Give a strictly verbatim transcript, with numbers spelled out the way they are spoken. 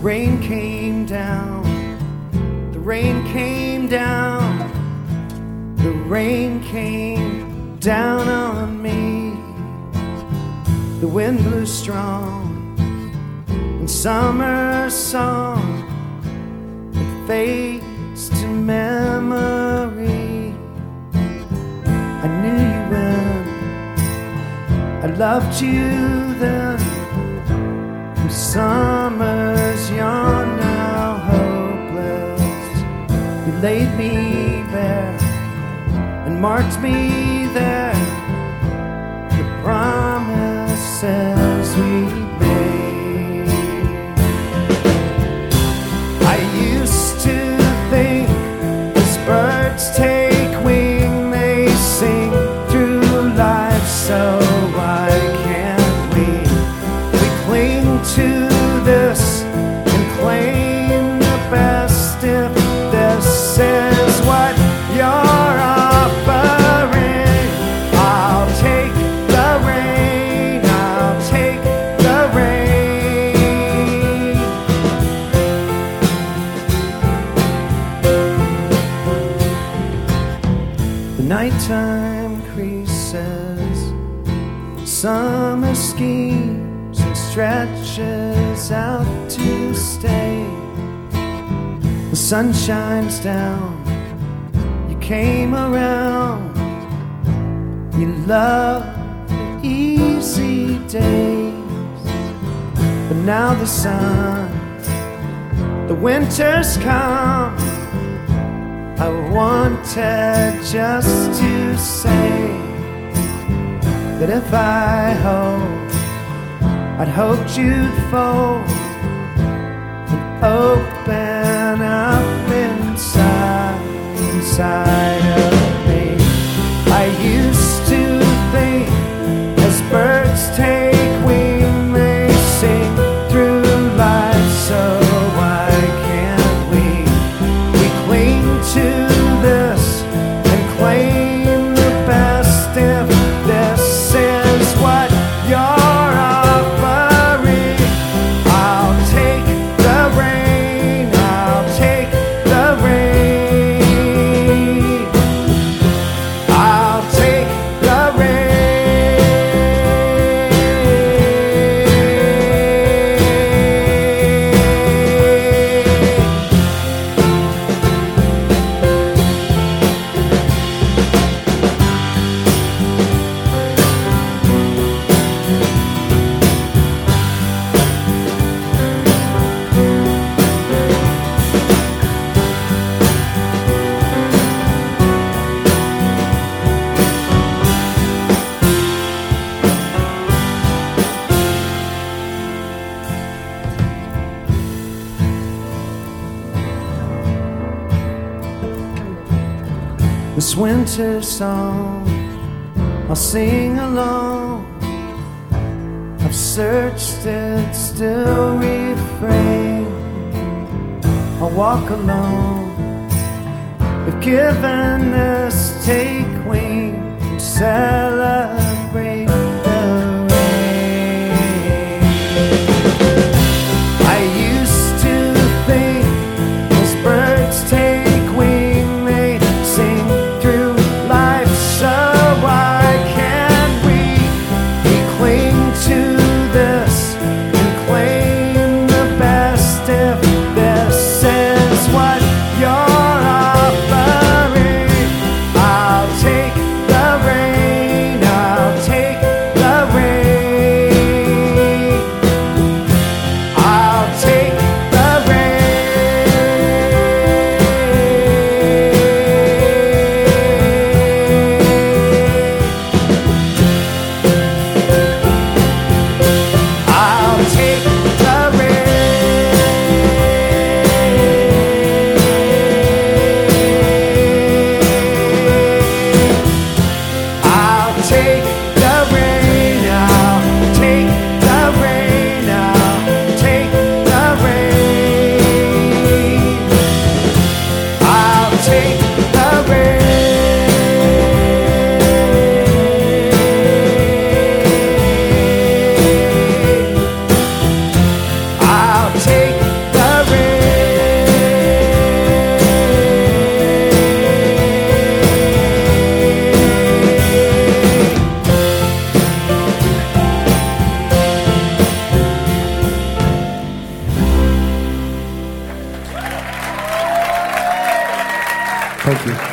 rain came down, the rain came down, the rain came down on me. The wind blew strong, and summer song, it fades to memory. I knew you when I loved you then. Summers yawn now hopeless. You laid me bare and marked me there. The promises we made. I used to think as birds take wing, they sing through life. So why can't we? We cling to this and claim the best. If this is what you're offering, I'll take the rain, I'll take the rain. The nighttime creases, summer schemes and stretches out to stay. The sun shines down, you came around, you love the easy days. But now the sun, the winter's come. I wanted just to say that if I hope, I'd hoped you'd fold and open up inside, inside of me. I used to think as birds take wing, they sing through life. So why can't we? We cling to this and claim the best. If this is what you're this winter song, I'll sing along. I've searched it, still refrain. I'll walk alone. If given this, take wing and celebrate the rain. I used to think as birds take wing, they sing through life. So why can't we? We cling to this and claim the best. If this is what you're offering, I'll take the rain, I'll take the rain, I'll take the I'll take the Thank you.